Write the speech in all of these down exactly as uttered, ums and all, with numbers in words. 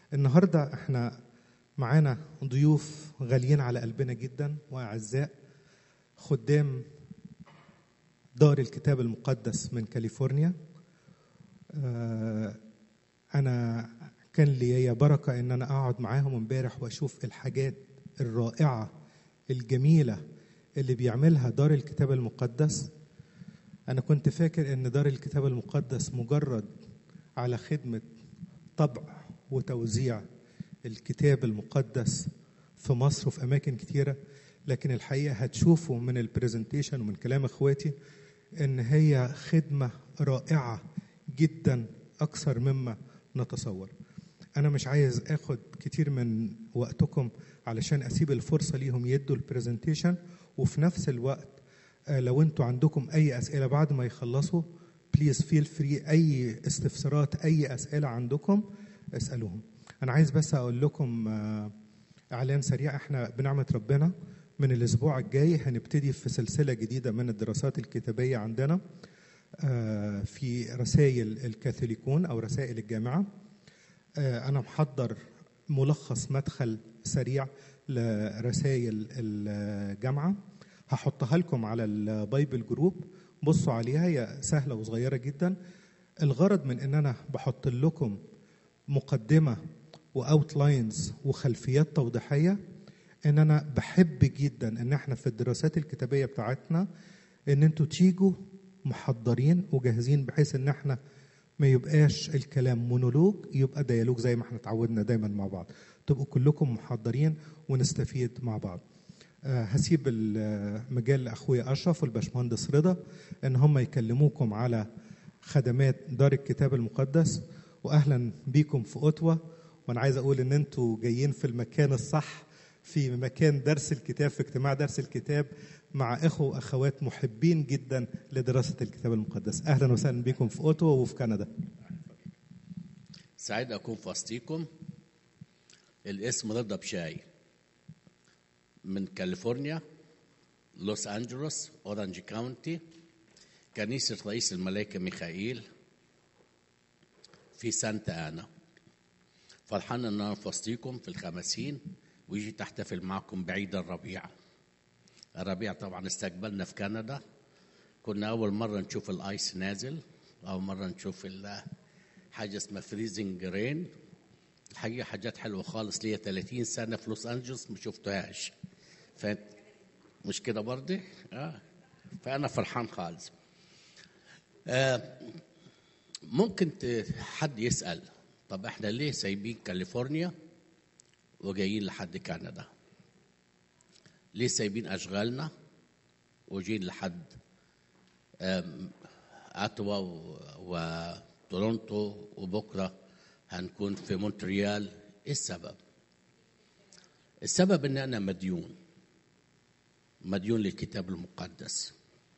النهاردة احنا معانا ضيوف غاليين على قلبنا جدا وأعزاء، خدام دار الكتاب المقدس من كاليفورنيا. أنا كان لي بركة إن أنا أقعد معاهم امبارح وأشوف الحاجات الرائعة الجميلة اللي بيعملها دار الكتاب المقدس. أنا كنت فاكر إن دار الكتاب المقدس مجرد على خدمة طبع وتوزيع الكتاب المقدس في مصر وفي أماكن كتيرة، لكن الحقيقة هتشوفوا من البرزنتيشن ومن كلام إخواتي إن هي خدمة رائعة جدا أكثر مما نتصور. أنا مش عايز أخد كتير من وقتكم علشان أسيب الفرصة ليهم يدوا البرزنتيشن، وفي نفس الوقت لو أنتوا عندكم أي أسئلة بعد ما يخلصوا بليز فيل فري، أي استفسارات أي أسئلة عندكم اسألوهم. أنا عايز بس أقول لكم إعلان سريع. إحنا بنعمة ربنا من الأسبوع الجاي هنبتدي في سلسلة جديدة من الدراسات الكتابية عندنا في رسائل الكاثوليكون أو رسائل الجامعة. أنا محضر ملخص مدخل سريع لرسائل الجامعة، هحطها لكم على البايبل جروب، بصوا عليها، هي سهلة وصغيرة جدا. الغرض من ان انا بحط لكم مقدمة واوتلاينز وخلفيات توضيحية، ان انا بحب جدا ان احنا في الدراسات الكتابية بتاعتنا ان انتوا تيجوا محضرين وجاهزين، بحيث ان احنا ما يبقاش الكلام مونولوج، يبقى ديالوج زي ما احنا اتعودنا دايما مع بعض، تبقوا كلكم محضرين ونستفيد مع بعض. أه هسيب المجال لاخويا اشرف والباشمهندس رضا ان هم يكلموكم على خدمات دار الكتاب المقدس، واهلا بيكم في اوتوا. وانا عايز اقول ان انتوا جايين في المكان الصح، في مكان درس الكتاب، في اجتماع درس الكتاب مع اخوه واخوات محبين جدا لدراسه الكتاب المقدس. اهلا وسهلا بكم في اوتوا وفي كندا. سعيد اكون في وسطيكم. الاسم رضا بشاي من كاليفورنيا، لوس أنجلوس، أورانج كاونتي، كنيسة رئيس الملائكة ميخائيل في سانتا آنا. فرحان أن أنا في وسطيكم في الخمسين ويجي تحتفل معكم بعيد الربيع. الربيع طبعا استقبلنا في كندا، كنا أول مرة نشوف الآيس نازل، أول مرة نشوف حاجة اسمها فريزنج رين. الحقيقة حاجات حلوة خالص، ليا ثلاثين سنة في لوس أنجلوس ما شفتهاش، ف مش كده برضه؟ آه. فأنا فرحان خالص. آه ممكن حد يسأل طب احنا ليه سايبين كاليفورنيا وجايين لحد كندا؟ ليه سايبين أشغالنا وجايين لحد أتوا وتورونتو وبكرة هنكون في مونتريال؟ إيه السبب؟ السبب إن أنا مديون مديون للكتاب المقدس.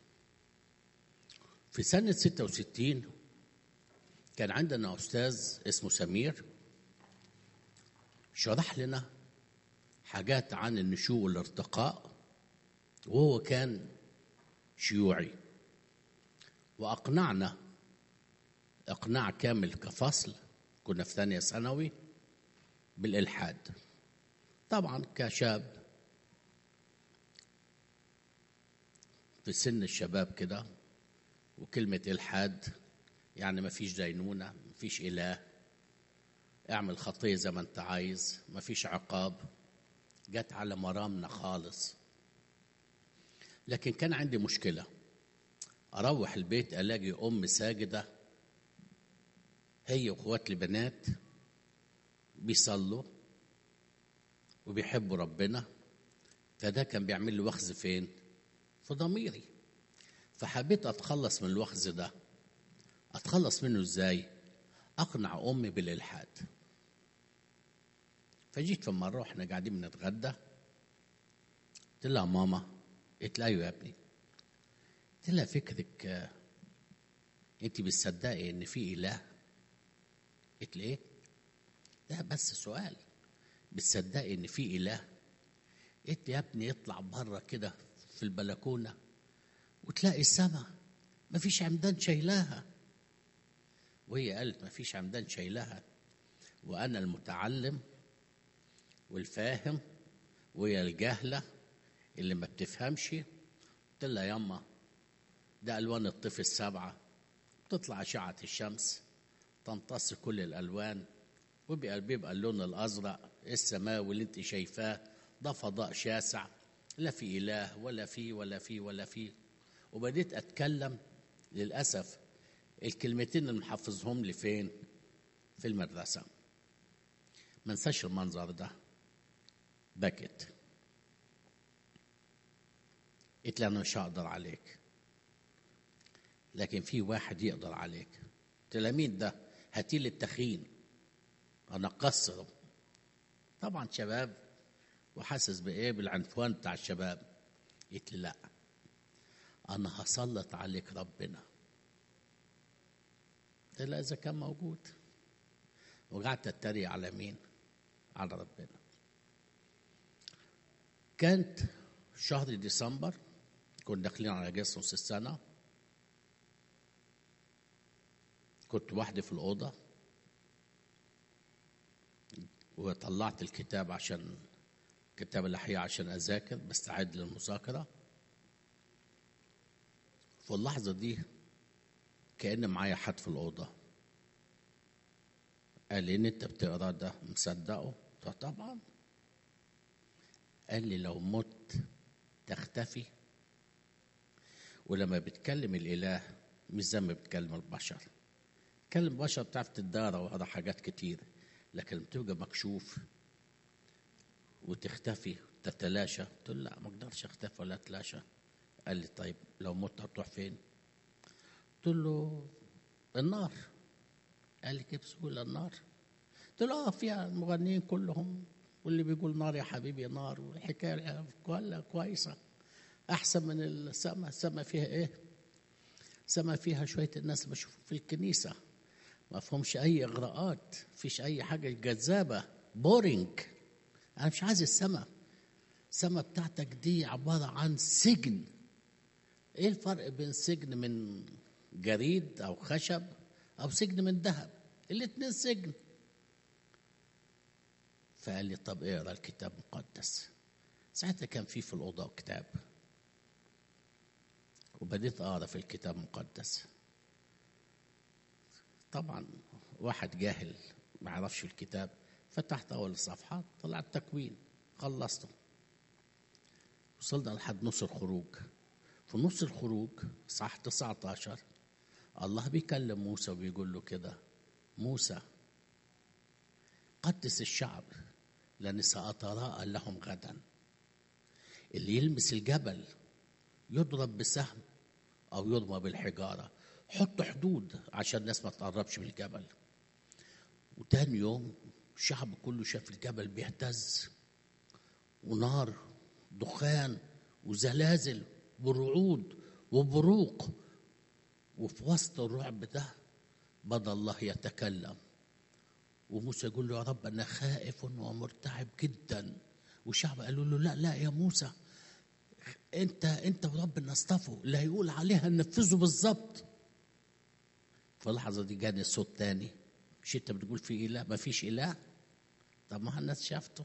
في سنة ستة وستين كان عندنا أستاذ اسمه سمير شرح لنا حاجات عن النشوء والارتقاء، وهو كان شيوعي، وأقنعنا إقناع كامل كفصل، كنا في ثانية ثانوي، بالإلحاد. طبعا كشاب في سن الشباب كده، وكلمة إلحاد يعني ما فيش دينونة، ما فيش إله، اعمل خطية زي ما انت عايز، ما فيش عقاب، جت على مرامنا خالص. لكن كان عندي مشكلة، أروح البيت ألاقي أم ساجدة هي وأخوات البنات بيصلوا وبيحبوا ربنا، فده كان بيعمل لي وخز فين؟ في ضميري. فحبيت أتخلص من الوخز ده. أتخلص منه إزاي؟ أقنع أمي بالإلحاد. فجيت في مرة وإحنا قاعدين بنتغدى، قلت لها ماما، قلت لها أيوة يا ابني، قلت لها فكرك أنت بتصدقي إن في إله؟ قلت لي إيه؟ ده بس سؤال، بتصدقي إن في إله؟ قلت يا ابني اطلع بره كده في البلكونة وتلاقي السماء مفيش عمدان شايلاها. وهي قالت مفيش عمدان شايلاها، وأنا المتعلم والفاهم ويا الجهلة اللي ما بتفهمش. قلت لها ياما ده ألوان الطيف السبعة، بتطلع أشعة الشمس تمتص كل الألوان، وبيبقى بيبقى اللون الأزرق السماوي اللي أنت شايفاه ده فضاء شاسع، لا في إله ولا في ولا في ولا في. وبديت أتكلم. للأسف الكلمتين اللي محفظهم لي فين؟ في المدرسة. ما انساش المنظر ده. بكت. قلت لي أنا مش هقدر عليك، لكن في واحد يقدر عليك. قلت لها مين ده؟ هاتي لي التخين أنا قصره. طبعا شباب وحاسس بإيه؟ بالعنفوان بتاع الشباب. قلت لي لا، أنا هسلط عليك ربنا. قلت لها إذا كان موجود. وقعدت أتريق على مين؟ على ربنا. كانت شهر ديسمبر، كنا داخلين على اجازه نص السنه. كنت وحدي في الاوضه وطلعت الكتاب عشان كتاب الاحياء عشان اذاكر، بستعد للمذاكره. في اللحظه دي كأن معايا حد في الاوضه قال لي ان انت بتقرا ده مصدقه؟ قلت طبعا. قال لي لو مت تختفي، ولما بتكلم الاله مش زي ما بتكلم البشر. تكلم البشر بتعرف تدارى ورا حاجات كتير، لكن بتبقى مكشوف وتختفي تتلاشى. قلت له لا، ما اقدرش اختفي ولا اتلاشى. قال لي طيب لو مت هتروح فين؟ قلت له النار. قال لي كيف سهوله النار؟ قلت له اه فيها المغنيين كلهم، واللي بيقول نار يا حبيبي نار، والحكايه كويسه احسن من السماء. السماء فيها ايه؟ السماء فيها شويه الناس بشوفهم في الكنيسه ما فهمش اي اغراءات، فيش اي حاجه جذابه، بورينج. انا مش عايز السماء. السماء بتاعتك دي عباره عن سجن. ايه الفرق بين سجن من جريد او خشب او سجن من ذهب؟ الاتنين سجن. فقال لي طب اقرا الكتاب المقدس. ساعتها كان في في الاوضه كتاب، وبديت اقرا في الكتاب المقدس. طبعا واحد جاهل ما يعرفش الكتاب، فتحت اول صفحه طلع التكوين، خلصته. وصلنا لحد نص الخروج. في نص الخروج صح تسعة عشر الله بيكلم موسى وبيقول له كده: موسى قدس الشعب لأني سأتراءى لهم غدا. اللي يلمس الجبل يضرب بسهم أو يرمى بالحجارة. حط حدود عشان الناس ما تقربش من الجبل. وتاني يوم الشعب كله شاف الجبل بيهتز، ونار دخان وزلازل ورعود وبروق. وفي وسط الرعب ده بدأ الله يتكلم، وموسى يقول له يا رب أنا خائف ومرتعب جدا. والشعب قالوا له لا لا يا موسى، انت انت وربنا اصطفوا، اللي هيقول عليها ننفذه بالظبط. في اللحظه دي جاني صوت تاني: مش انت بتقول في اله؟ ما فيش اله. طب ما الناس شافته،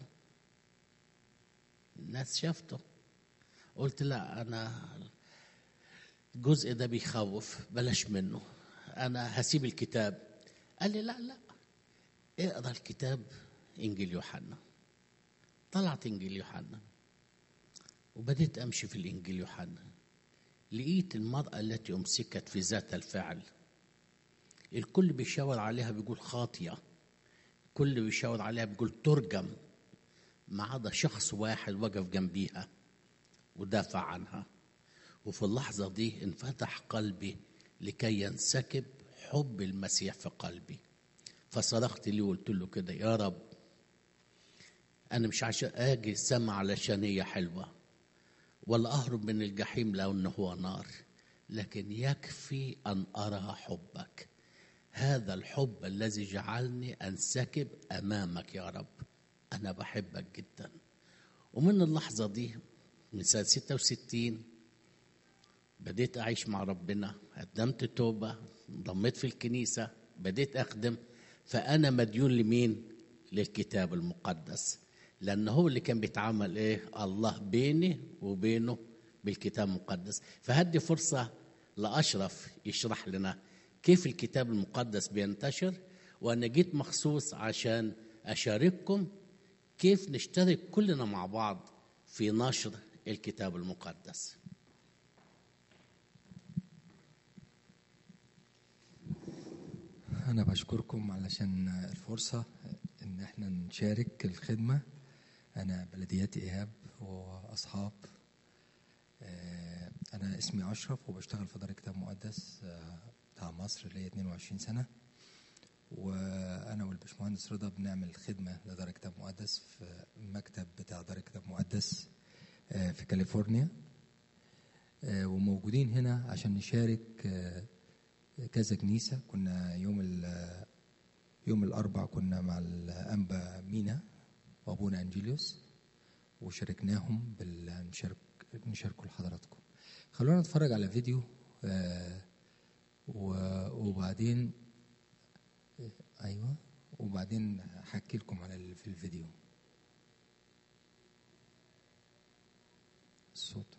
الناس شافته. قلت لا، انا الجزء ده بيخوف، بلاش منه، انا هسيب الكتاب. قال لي لا لا، اقرا الكتاب انجيل يوحنا. طلعت انجيل يوحنا وبديت امشي في الانجيل يوحنا. لقيت المراه التي امسكت في ذات الفعل، الكل بيشاور عليها بيقول خاطيه، الكل بيشاور عليها بيقول ترجم، ما عدا شخص واحد وقف جنبيها ودافع عنها. وفي اللحظه دي انفتح قلبي لكي ينسكب حب المسيح في قلبي. فصرخت لي وقلت له كده: يا رب انا مش عشان اجي السما علشان هي حلوه، ولا أهرب من الجحيم لو أنه هو نار، لكن يكفي أن أرى حبك، هذا الحب الذي جعلني أنسكب أمامك يا رب. أنا بحبك جدا. ومن اللحظة دي من سنة ستة وستين بديت أعيش مع ربنا، قدمت توبة، انضميت في الكنيسة، بديت أخدم. فأنا مديون لمين؟ للكتاب المقدس، لأنه هو اللي كان بيتعامل إيه؟ الله بيني وبينه بالكتاب المقدس. فهدي فرصة لأشرف يشرح لنا كيف الكتاب المقدس بينتشر، وأنا جيت مخصوص عشان أشارككم كيف نشترك كلنا مع بعض في نشر الكتاب المقدس. أنا بشكركم علشان الفرصة إن إحنا نشارك الخدمة. أنا بلدياتي إيهاب وأصحاب. أنا اسمي أشرف وبشتغل في دار الكتاب المقدس بتاع مصر ليا اتنين وعشرين سنة، وأنا والبشمهندس رضا بنعمل خدمة لدار الكتاب المقدس في المكتب بتاع دار الكتاب المقدس في كاليفورنيا، وموجودين هنا عشان نشارك كذا كنيسة. كنا يوم يوم الأربع كنا مع الأنبا مينا وأبونا أنجيليوس، وشاركناهم بالنشارك نشاركوا لحضراتكم. خلونا نتفرج على فيديو آه وبعدين أيوة وبعدين هحكي لكم على في الفيديو الصوت.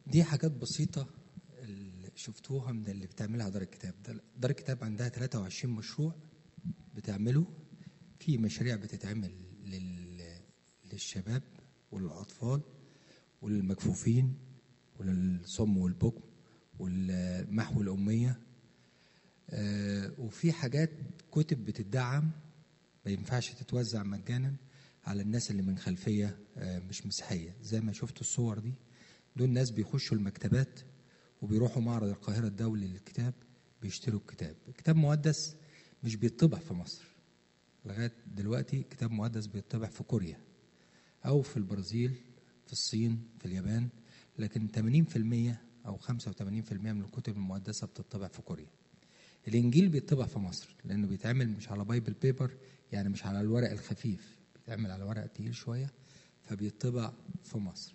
دي حاجات بسيطة اللي شفتوها من اللي بتعملها دار الكتاب. دار الكتاب عندها ثلاثة وعشرين مشروع بتعمله. في مشاريع بتتعمل لل... للشباب وللأطفال وللمكفوفين وللصم والبكم والمحو الأمية. آه وفي حاجات كتب بتدعم ما ينفعش تتوزع مجانا على الناس اللي من خلفية آه مش مسيحية. زي ما شفتوا الصور دي، دول ناس بيخشوا المكتبات وبيروحوا معرض القاهرة الدولي للكتاب بيشتروا الكتاب. كتاب مقدس مش بيطبع في مصر لغاية دلوقتي. كتاب مقدس بيطبع في كوريا أو في البرازيل، في الصين، في اليابان، لكن ثمانين بالمئة أو خمسة وثمانين بالمئة من الكتب المقدسة بتطبع في كوريا. الإنجيل بيطبع في مصر لأنه بيتعمل مش على بايبل بيبر، يعني مش على الورق الخفيف، بيتعمل على ورق تقيل شوية، فبيطبع في مصر.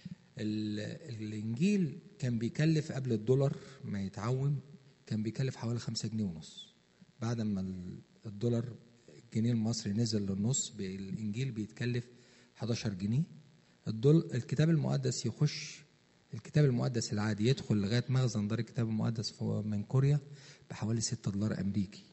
الإنجيل كان بيكلف قبل الدولار ما يتعوم، كان بيكلف حوالي خمسة جنيه ونص. بعد ما الدولار الجنيه المصري نزل للنص، الإنجيل بيتكلف أحد عشر جنيه. الدول الكتاب المقدس يخش، الكتاب المقدس العادي يدخل لغاية مخزن دار الكتاب المقدس من كوريا بحوالي ستة دولار أمريكي.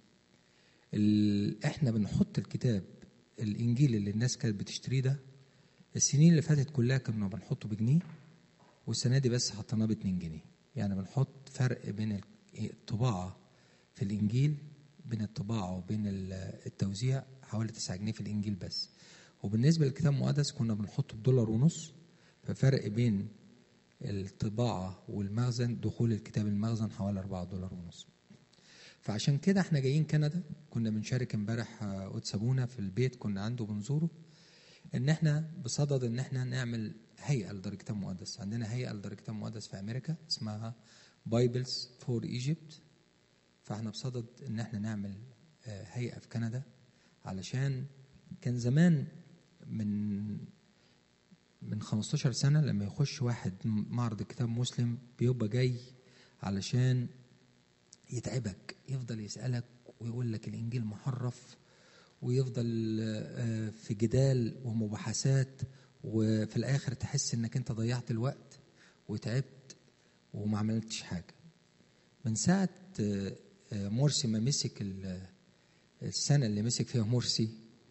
احنا بنحط الكتاب الإنجيل اللي الناس كانت بتشتريه ده، السنين اللي فاتت كلها كنا بنحطه بجنيه، والسنة دي بس حطيناه باتنين جنيه. يعني بنحط فرق بين الطباعة في الإنجيل، بين الطباعة وبين التوزيع حوالي تسعة جنيه في الإنجيل بس. وبالنسبة للكتاب المقدس كنا بنحطه بدولار ونص، ففرق بين الطباعة والمخزن دخول الكتاب المخزن حوالي أربعة دولار ونص. فعشان كده احنا جايين كندا. كنا بنشارك امبارح قدس ابونا في البيت كنا عنده بنزوره، ان احنا بصدد ان احنا نعمل هيئة لدار الكتاب المقدس. عندنا هيئة لدار الكتاب المقدس في امريكا اسمها بايبلز فور ايجيبت، فاحنا بصدد ان احنا نعمل هيئة في كندا. علشان كان زمان من من خمستاشر سنة لما يخش واحد معرض كتاب مسلم بيبقى جاي علشان يتعبك، يفضل يسألك ويقول لك الإنجيل محرف، ويفضل في جدال ومباحثات، وفي الآخر تحس إنك أنت ضيعت الوقت وتعبت وما عملتش حاجة. من ساعة مرسي ما مسك السنة اللي مسك فيها مرسي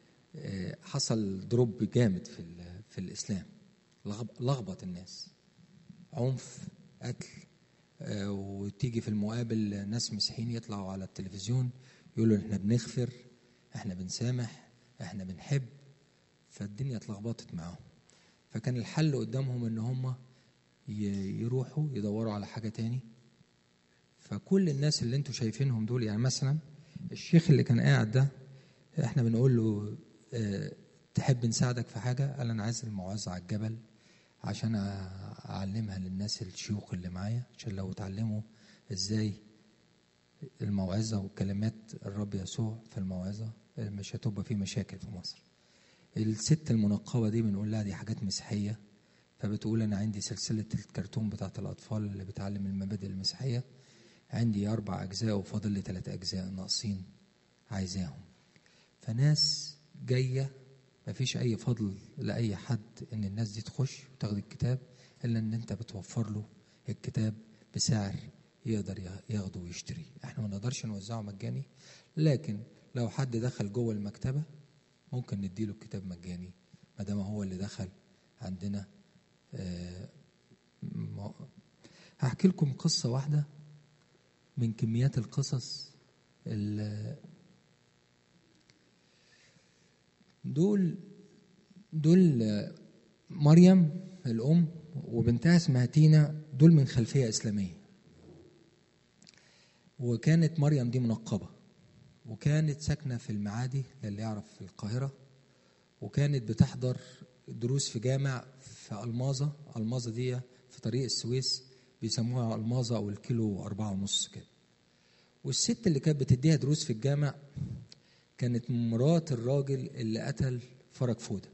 حصل دروب جامد في في الإسلام، لخبط الناس، عنف، قتل. وتيجي في المقابل ناس مسيحيين يطلعوا على التلفزيون يقولوا احنا بنغفر، احنا بنسامح، احنا بنحب. فالدنيا اتلخبطت معاهم. فكان الحل قدامهم ان هم يروحوا يدوروا على حاجة تاني. فكل الناس اللي انتوا شايفينهم دول، يعني مثلا الشيخ اللي كان قاعد ده، احنا بنقول له اه تحب نساعدك في حاجة؟ قال انا عايز الموعظة على الجبل عشان أعلمها للناس الشيوخ اللي معايا، عشان لو اتعلموا إزاي الموعظة وكلمات الرب يسوع في الموعظة مش هتبقى في مشاكل في مصر. الست المنقبة دي بنقول لها دي حاجات مسيحية، فبتقول أنا عندي سلسلة الكرتون بتاعت الأطفال اللي بتعلم المبادئ المسيحية، عندي أربع أجزاء وفاضل لي ثلاثة أجزاء ناقصين عايزاهم. فناس جاية، ما فيش أي فضل لأي حد إن الناس دي تخش وتاخد الكتاب، إلا إن أنت بتوفر له الكتاب بسعر يقدر ياخده ويشتري. إحنا ما نقدرش نوزعه مجاني، لكن لو حد دخل جوه المكتبة ممكن نديله الكتاب مجاني ما دام هو اللي دخل عندنا. آه هحكي لكم قصة واحدة من كميات القصص. دول دول مريم الأم وبنتها اسمها تينا، دول من خلفية إسلامية. وكانت مريم دي منقبة، وكانت ساكنة في المعادي للي يعرف في القاهرة، وكانت بتحضر دروس في جامع في ألماظة. ألماظة دي في طريق السويس بيسموها ألماظة أو الكيلو أربعة ونص كده. والست اللي كانت بتديها دروس في الجامع كانت مرات الراجل اللي قتل فرج فودة.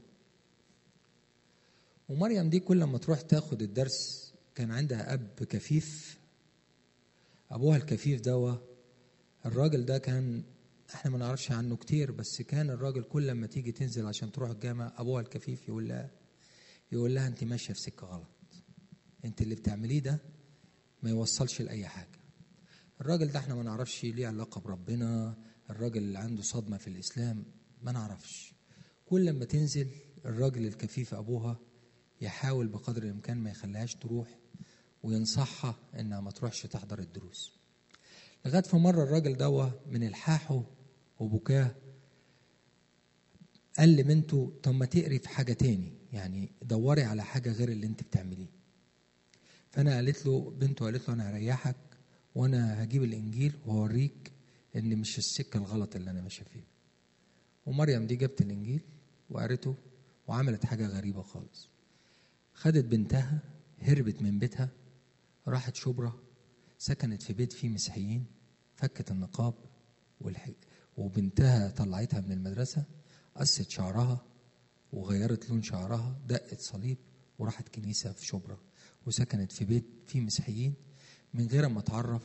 ومريم دي كل ما تروح تاخد الدرس كان عندها أب كفيف. أبوها الكفيف ده، الراجل ده كان احنا ما نعرفش عنه كتير، بس كان الراجل كل ما تيجي تنزل عشان تروح الجامع أبوها الكفيف يقول لها يقول لها أنت ماشية في سكة غلط، انت اللي بتعمليه ده ما يوصلش لاي حاجه. الراجل ده احنا ما نعرفش ليه علاقه بربنا، الراجل اللي عنده صدمه في الاسلام ما نعرفش. كل لما تنزل الراجل الكفيف ابوها يحاول بقدر الامكان ما يخليهاش تروح، وينصحها انها ما تروحش تحضر الدروس. لغايه في مره الراجل دوا من الحاحه وبكاه قال لبنته طب ما تقري في حاجه تاني، يعني دوري على حاجه غير اللي انت بتعمليه. فانا قالت له بنته قالت له انا هريحك وانا هجيب الانجيل وهوريك ان مش السكه الغلط اللي انا ماشيه فيه. ومريم دي جابت الانجيل وقرته وعملت حاجه غريبه خالص. خدت بنتها هربت من بيتها، راحت شبرا، سكنت في بيت فيه مسيحيين، فكت النقاب والحج، وبنتها طلعتها من المدرسه، قصت شعرها وغيرت لون شعرها، دقت صليب وراحت كنيسه في شبرا، وسكنت في بيت فيه مسيحيين من غير ما تعرف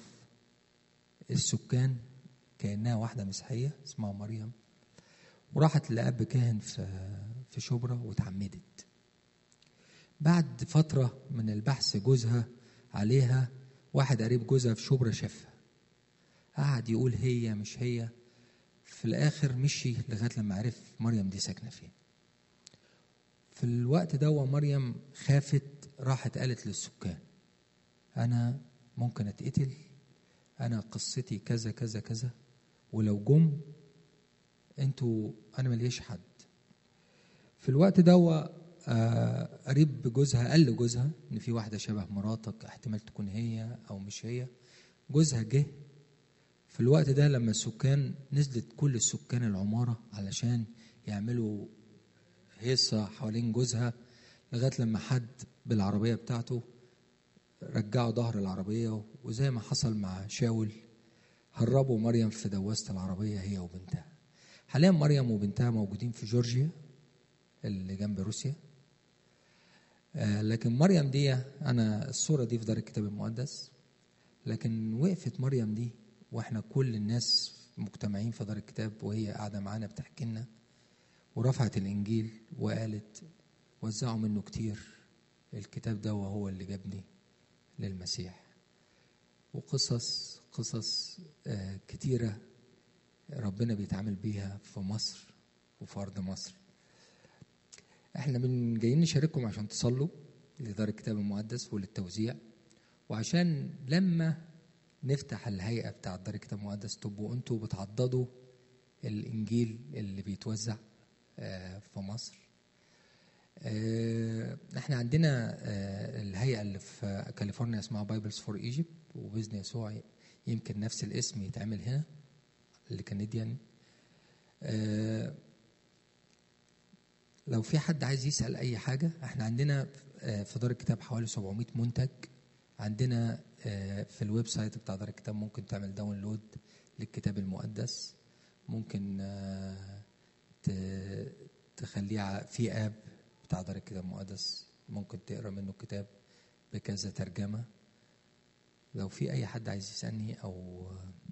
السكان كأنها واحدة مسيحية اسمها مريم. وراحت لأب كاهن في في شبرا واتعمدت. بعد فترة من البحث جوزها عليها، واحد قريب جوزها في شبرا شافها، قعد يقول هي مش هي. في الآخر مشي لغاية لما عرف مريم دي ساكنة فين. في الوقت ده مريم خافت، راحت قالت للسكان أنا ممكن أتقتل، أنا قصتي كذا كذا كذا، ولو جم أنتوا أنا مليش حد. في الوقت ده قريب جوزها قال لجوزها إن في واحدة شبه مراتك، احتمال تكون هي أو مش هي. جوزها جه في الوقت ده لما السكان نزلت، كل السكان العمارة علشان يعملوا هيصة حوالين جوزها، لغاية لما حد بالعربية بتاعته رجعوا ظهر العربية، وزي ما حصل مع شاول هربوا مريم في دواسة العربية هي وبنتها. حاليا مريم وبنتها موجودين في جورجيا اللي جنب روسيا. آه لكن مريم دي، أنا الصورة دي في دار الكتاب المقدس، لكن وقفت مريم دي وإحنا كل الناس مجتمعين في دار الكتاب وهي قاعدة معانا بتحكي لنا، ورفعت الإنجيل وقالت وزعوا منه كتير، الكتاب ده وهو اللي جابني للمسيح. وقصص قصص آه كتيرة ربنا بيتعامل بيها في مصر وفي أرض مصر. احنا من جايين نشارككم عشان تصلوا لدار الكتاب المقدس وللتوزيع، وعشان لما نفتح الهيئة بتاع دار الكتاب المقدس تبقوا انتوا بتعضدوا الإنجيل اللي بيتوزع آه في مصر. احنا عندنا الهيئة اللي في كاليفورنيا اسمها بايبلز فور ايجيبت، وبإذن يسوع يمكن نفس الاسم يتعمل هنا اللي كنديان. لو في حد عايز يسأل أي حاجة، احنا عندنا في دار الكتاب حوالي سبعمائة منتج. عندنا في الويب سايت بتاع دار الكتاب ممكن تعمل داونلود للكتاب المقدس، ممكن تخليه في آب بتاع دار الكتاب المقدس، ممكن تقرأ منه كتاب بكذا ترجمة. لو في أي حد عايز يسألني أو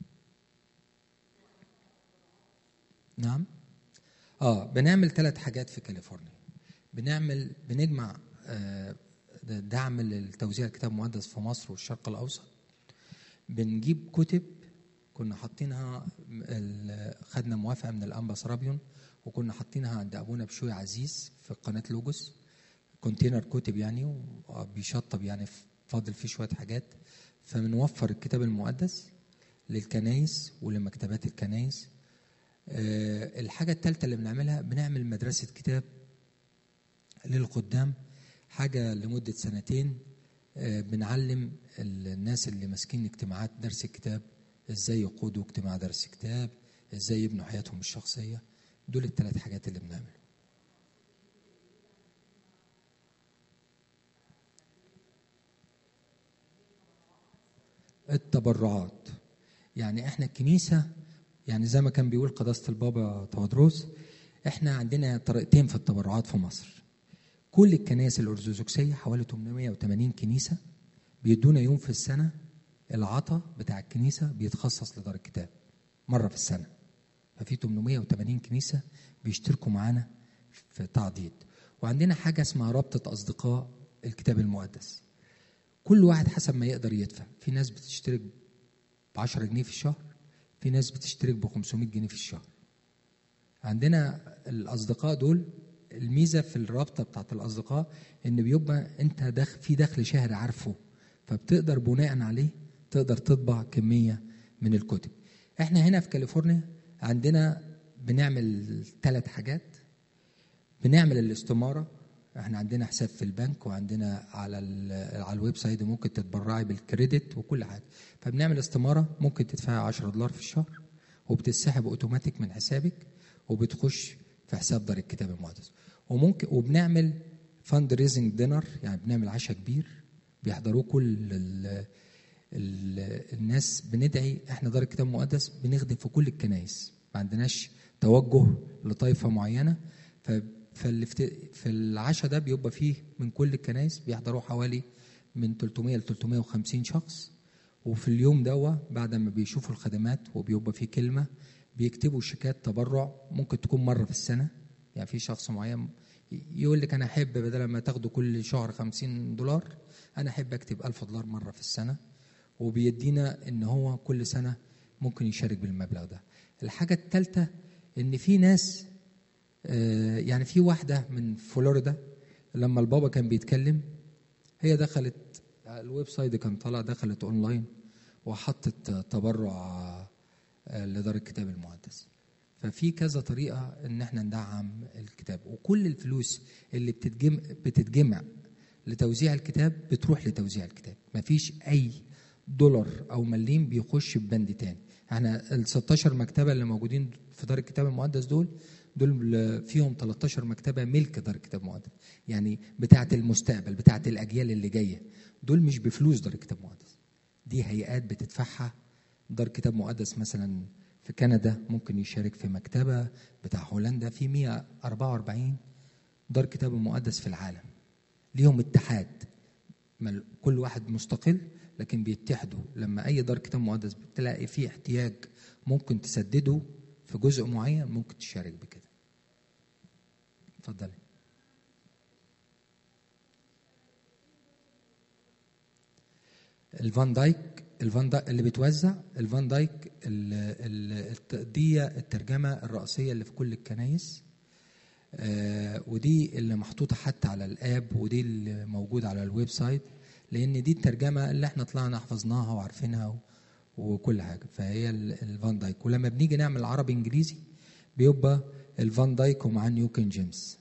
نعم. آه بنعمل ثلاث حاجات في كاليفورنيا. بنعمل بنجمع آه دعم للتوزيع الكتاب المقدس في مصر والشرق الأوسط. بنجيب كتب كنا حاطينها، خدنا موافقة من الأنبا سرابيون وكنا حاطينها عند أبونا بشوي عزيز في قناة لوجوس، كونتينر كتب يعني، وبيشطب يعني فاضل فيه شوية حاجات. فبنوفر الكتاب المقدس للكنايس ولمكتبات الكنايس. أه الحاجة الثالثة اللي بنعملها، بنعمل مدرسة كتاب للقدام، حاجة لمدة سنتين. أه بنعلم الناس اللي ماسكين اجتماعات درس الكتاب ازاي يقودوا اجتماع درس كتاب، ازاي يبنوا حياتهم الشخصية. دول الثلاث حاجات اللي بنعملها. التبرعات يعني احنا الكنيسة، يعني زي ما كان بيقول قداسة البابا تودروس، احنا عندنا طريقتين في التبرعات في مصر. كل الكنائس الأرثوذكسية حوالي ثمانمائة وثمانين كنيسة بيدونا يوم في السنة العطا بتاع الكنيسة بيتخصص لدار الكتاب مرة في السنة. ففي ثمانمائة وثمانين كنيسة بيشتركوا معانا في تعضيد. وعندنا حاجة اسمها رابطة أصدقاء الكتاب المقدس. كل واحد حسب ما يقدر يدفع. في ناس بتشترك بعشرة جنيه في الشهر، في ناس بتشترك بخمسمائة جنيه في الشهر. عندنا الأصدقاء دول الميزة في الرابطة بتاعت الأصدقاء إن بيبقى أنت دخل في دخل شهري عارفه، فبتقدر بناء عليه تقدر تطبع كمية من الكتب. احنا هنا في كاليفورنيا عندنا بنعمل ثلاث حاجات. بنعمل الاستمارة، احنا عندنا حساب في البنك، وعندنا على على الويب سايت ممكن تتبرعي بالكريدت وكل حاجة. فبنعمل استمارة ممكن تدفعي عشرة دولار في الشهر، وبتسحب اوتوماتيك من حسابك وبتخش في حساب دار الكتاب المقدس. وممكن وبنعمل فاند ريزنج دينر، يعني بنعمل عشاء كبير بيحضروه كل ال ال الناس. بندعي، احنا دار الكتاب المقدس بنخدم في كل الكنائس، ما عندناش توجه لطائفة معينة. ف في العشاء ده بيبقى فيه من كل الكنائس بيحضروا حوالي من ثلاثمائة ل ثلاثمائة وخمسين شخص. وفي اليوم ده بعد ما بيشوفوا الخدمات وبيبقى فيه كلمة بيكتبوا شيكات تبرع، ممكن تكون مرة في السنة. يعني في شخص معين يقول لك أنا أحب بدل ما تاخدوا كل شهر خمسين دولار أنا أحب أكتب ألف دولار مرة في السنة، وبيدينا إن هو كل سنة ممكن يشارك بالمبلغ ده. الحاجة الثالثة إن في ناس، يعني في واحدة من فلوريدا لما البابا كان بيتكلم هي دخلت الويب سايت كان طالع، دخلت اونلاين وحطت تبرع لدار الكتاب المقدس. ففي كذا طريقة ان احنا ندعم الكتاب، وكل الفلوس اللي بتتجمع بتتجمع لتوزيع الكتاب بتروح لتوزيع الكتاب. مفيش اي دولار او مليم بيخش ببند تاني. احنا ال ستاشر مكتبة اللي موجودين في دار الكتاب المقدس دول دول فيهم ثلاثة عشر مكتبة ملك دار الكتاب المقدس، يعني بتاعة المستقبل، بتاعة الأجيال اللي جاية. دول مش بفلوس دار الكتاب المقدس، دي هيئات بتدفعها. دار الكتاب المقدس مثلا في كندا ممكن يشارك في مكتبة، بتاع هولندا في مئة وأربعة وأربعين دار كتاب المقدس في العالم ليهم اتحاد، كل واحد مستقل لكن بيتحدوا. لما أي دار كتاب مقدس بتلاقي فيه احتياج ممكن تسدده في جزء معين ممكن تشارك بكده. اتفضلي. الفان دايك الفان دايك اللي بتوزع الفان دايك دي الترجمة الرئيسية اللي في كل الكنائس، آه ودي اللي محطوطة حتى على الآب، ودي اللي موجود على الويب سايت، لأن دي الترجمة اللي احنا طلعنا حفظناها وعارفينها وكل حاجة. فهي الفان دايك. ولما بنيجي نعمل عربي انجليزي بيبقى الفان دايك ومعاه نيو كينج جيمس.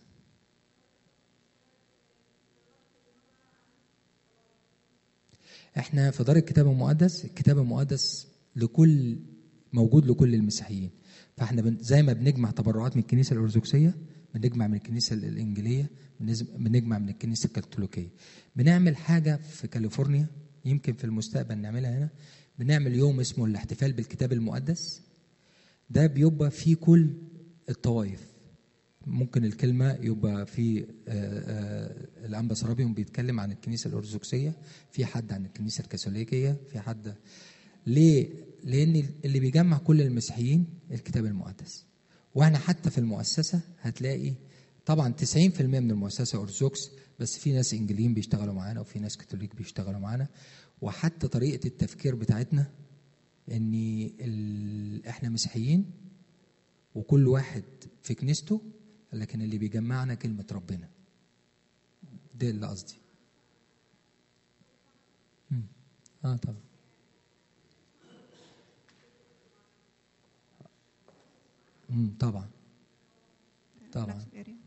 احنا في دار الكتاب المقدس الكتاب المقدس لكل موجود لكل المسيحيين. فاحنا زي ما بنجمع تبرعات من الكنيسة الأرثوذكسية بنجمع من الكنيسة الإنجيلية، بنجمع من الكنيسة الكاثوليكية. بنعمل حاجة في كاليفورنيا يمكن في المستقبل نعملها هنا، بنعمل يوم اسمه الاحتفال بالكتاب المقدس. ده بيبقى فيه كل الطوائف. ممكن الكلمة يبقى في الأنبا سرابيون بيتكلم عن الكنيسة الأرثوذكسية، في حد عن الكنيسة الكاثوليكية، في حد. ليه؟ لأن اللي بيجمع كل المسيحيين الكتاب المقدس. وإحنا حتى في المؤسسة هتلاقي طبعا تسعين بالمئة من المؤسسة أرثوذكس، بس في ناس إنجيليين بيشتغلوا معانا وفي ناس كاثوليك بيشتغلوا معانا. وحتى طريقة التفكير بتاعتنا ان احنا مسيحيين وكل واحد في كنيسته، لكن اللي بيجمعنا كلمة ربنا. ده اللي قصدي. اه طبعا. امم طبعا طبعا.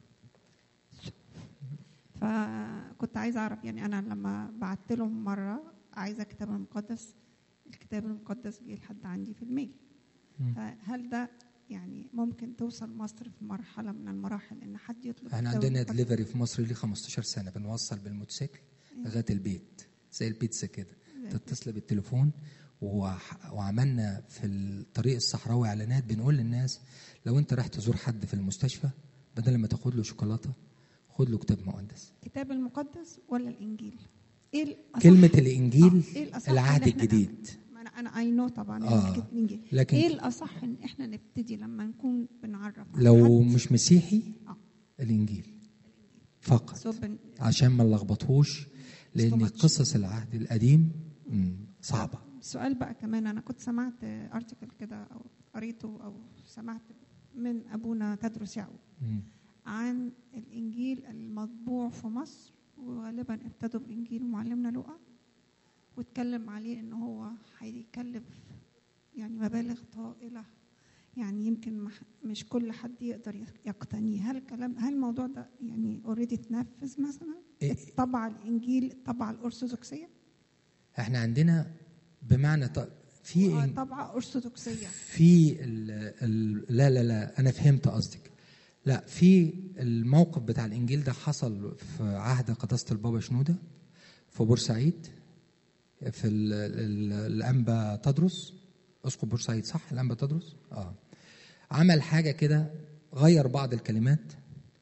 فكنت عايزه اعرف، يعني انا لما بعت لهم مره عايزه الكتاب المقدس، الكتاب المقدس جه لحد عندي في الميل. فهل ده يعني ممكن توصل مصر في مرحله من المراحل ان حد يطلب؟ احنا عندنا دليفري في مصر ليه خمستاشر سنة، بنوصل بالموتوسيكل لغايه البيت زي البيتزا كده. تتصل بالتليفون. وعملنا في الطريق الصحراوي اعلانات بنقول للناس لو انت رايح تزور حد في المستشفى بدل ما تاخد له شوكولاته خد له كتاب مقدس. كتاب المقدس ولا الانجيل؟ ايه الأصح؟ كلمه الانجيل آه. إيه العهد الجديد. انا انا اي نو طبعا آه. الانجيل. لكن ايه الاصح ان احنا نبتدي لما نكون بنعرف لو حد؟ مش مسيحي آه. الانجيل فقط بن... عشان ما نلخبطهوش. لان قصص العهد القديم صعبه. سؤال بقى كمان، انا كنت سمعت ارتكل كده او قريته او سمعت من ابونا تدرس يعقوب عن الانجيل المطبوع في مصر، وغالبا ابتدوا بانجيل معلمنا لوقا، واتكلم عليه ان هو هيكلف يعني مبالغ طائله، يعني يمكن مش كل حد يقدر يقتنيه. هل الكلام هل الموضوع ده يعني اوريدي اتنفذ مثلا؟ طبع الانجيل طبع الارثوذكسيه؟ احنا عندنا بمعنى في طبعه ارثوذكسيه في ال ال لا لا لا انا فهمت قصدك. لا، في الموقف بتاع الانجيل ده حصل في عهد قداسه البابا شنوده في بورسعيد، في ال ال الانبا تدرس، اسقف بورسعيد، صح؟ الانبا تدرس اه عمل حاجه كده، غير بعض الكلمات.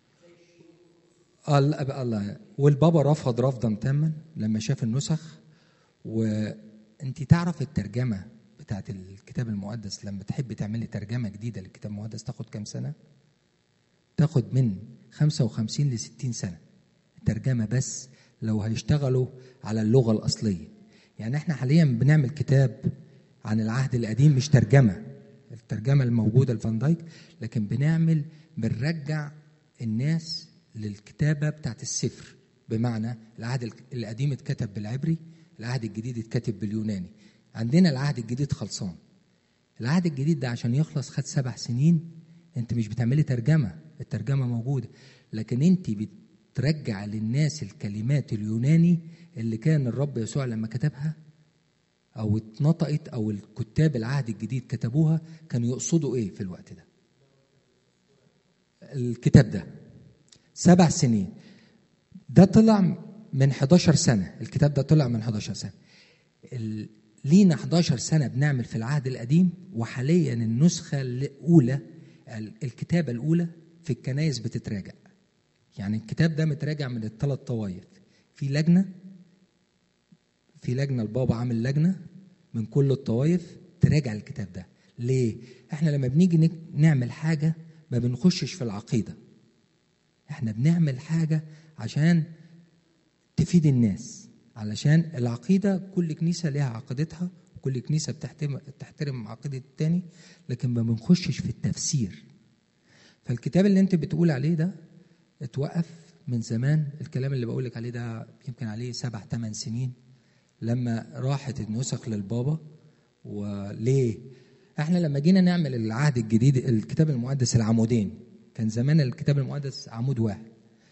الله الله والبابا رفض رفضا تاما لما شاف النسخ. وانت تعرف الترجمه بتاعت الكتاب المقدس لما تحب تعملي ترجمه جديده للكتاب المقدس تاخد كام سنه؟ تاخد من خمسة وخمسين لستين سنه الترجمه، بس لو هيشتغلوا على اللغه الاصليه. يعني احنا حاليا بنعمل كتاب عن العهد القديم، مش ترجمه الترجمه الموجوده الفان دايك، لكن بنعمل بنرجع الناس للكتابه بتاعت السفر. بمعنى العهد القديم اتكتب بالعبري، العهد الجديد اتكتب باليوناني. عندنا العهد الجديد خلصان. العهد الجديد ده عشان يخلص خد سبع سنين. انت مش بتعملي ترجمه، الترجمه موجوده، لكن انت بترجع للناس الكلمات اليوناني اللي كان الرب يسوع لما كتبها او اتنطقت او الكتاب العهد الجديد كتبوها كانوا يقصدوا ايه في الوقت ده. الكتاب ده سبع سنين، ده طلع من حداشر سنة. الكتاب ده طلع من حداشر سنة. لينا حداشر سنة بنعمل في العهد القديم، وحاليا النسخة الأولى الكتابة الأولى في الكنائس بتتراجع. يعني الكتاب ده متراجع من الثلاث طوائف، في لجنة في لجنة البابا عامل لجنة من كل الطوائف تراجع الكتاب ده. ليه؟ احنا لما بنيجي نعمل حاجة ما بنخشش في العقيدة، احنا بنعمل حاجة عشان تفيد الناس. علشان العقيدة كل كنيسة لها عقيدتها، وكل كنيسة بتحترم بتحترم عقيدة التاني، لكن ما بنخشش في التفسير. فالكتاب اللي انت بتقول عليه ده اتوقف من زمان. الكلام اللي بقولك عليه ده يمكن عليه سبع ثمان سنين لما راحت النسخ للبابا. وليه؟ احنا لما جينا نعمل العهد الجديد الكتاب المقدس العمودين، كان زمان الكتاب المقدس عمود واحد.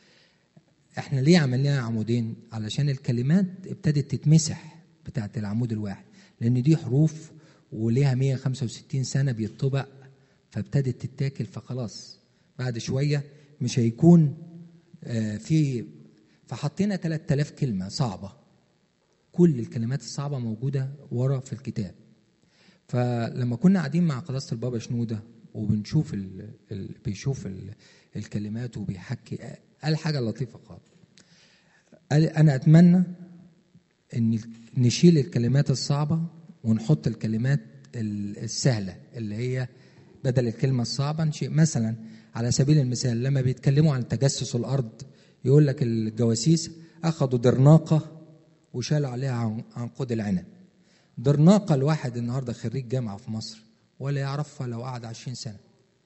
احنا ليه عملناها عمودين؟ علشان الكلمات ابتدت تتمسح بتاعت العمود الواحد، لان دي حروف وليها مية وخمسة وستين سنة بيطبق، فابتدت تتاكل. فخلاص بعد شوية مش هيكون آه في. فحطينا ثلاثة آلاف كلمة صعبة، كل الكلمات الصعبة موجودة ورا في الكتاب. فلما كنا قاعدين مع قداسة البابا شنودة وبنشوف ال ال بيشوف ال الكلمات وبيحكي، قال حاجة لطيفة خالص. قال أنا أتمنى إن نشيل الكلمات الصعبة ونحط الكلمات السهلة اللي هي بدل الكلمة الصعبة. نشيل مثلا على سبيل المثال لما بيتكلموا عن تجسس الأرض يقول لك الجواسيس أخذوا درناقة وشالوا عليها عنقود العنب. درناقة الواحد النهاردة خريج جامعة في مصر ولا يعرفها لو قعد عشرين سنة،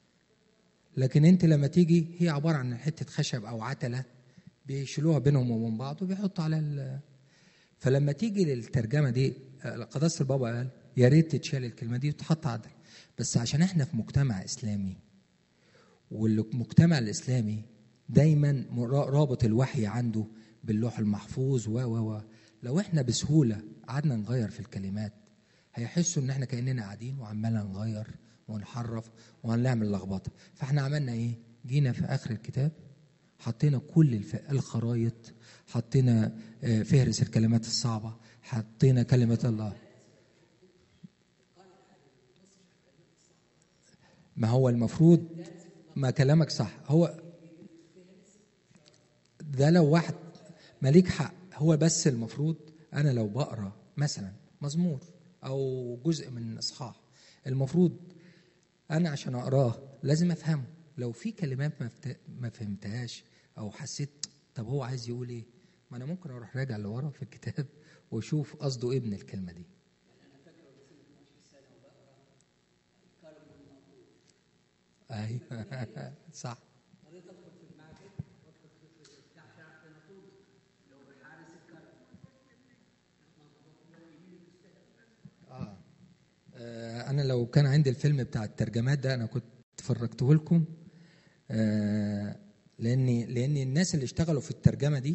لكن انت لما تيجي هي عبارة عن حتة خشب أو عتلة بيشيلوها بينهم وبين بعض وبيحطوا على ال... فلما تيجي للترجمة دي قداسة البابا قال يا ريت تتشال الكلمة دي وتحط عدل. بس عشان احنا في مجتمع إسلامي، والمجتمع الإسلامي دايما رابط الوحي عنده باللوح المحفوظ و و و لو احنا بسهولة قعدنا نغير في الكلمات هيحسوا ان احنا كأننا قاعدين وعمالنا نغير ونحرف وهنعمل لخبطة. فاحنا عملنا ايه؟ جينا في اخر الكتاب حطينا كل الخرايط، حطينا فهرس الكلمات الصعبة، حطينا كلمة الله. ما هو المفروض ما كلامك صح، هو ده لو واحد مالك حق. هو بس المفروض أنا لو بقرأ مثلا مزمور أو جزء من إصحاح، المفروض أنا عشان أقراه لازم أفهمه. لو في كلمات ما فهمتهاش أو حسيت طب هو عايز يقول إيه، ما انا ممكن اروح راجع لورا في الكتاب واشوف قصده ايه من الكلمه دي. ايوه صح. آه. آه انا لو كان عندي الفيلم بتاع الترجمات ده انا كنت فرجته لكم. آه لاني لان الناس اللي اشتغلوا في الترجمه دي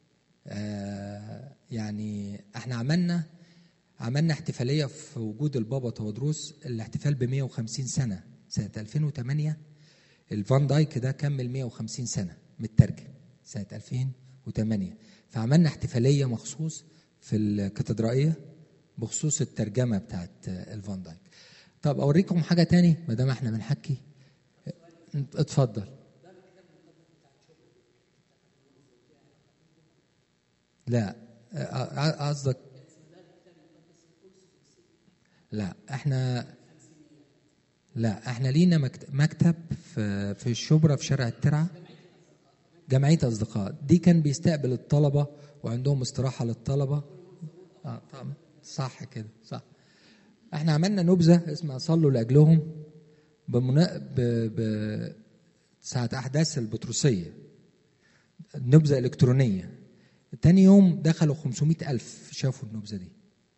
آه يعني احنا عملنا عملنا احتفاليه في وجود البابا تودروس، الاحتفال ب مئة وخمسين سنه سنه ألفين وثمانية. الفان دايك ده كمل مئة وخمسين سنه مترجم سنه ألفين وثمانية، فعملنا احتفاليه مخصوص في الكاتدرائيه بخصوص الترجمه بتاعت الفان دايك. طب اوريكم حاجه تاني ما دام احنا بنحكي. اتفضل. لا قصدك لا احنا لا احنا لينا مكتب في في الشبرا في شارع الترعه، جمعيه اصدقاء دي كان بيستقبل الطلبه وعندهم استراحه للطلبه. اه طبعا صح كده صح. احنا عملنا نبذه اسمها صلوا لاجلهم بمنا... ب... ب... ساعه احداث البطرسيه، نبذه الكترونيه. تاني يوم دخلوا خمسمائة ألف شافوا النبذه دي.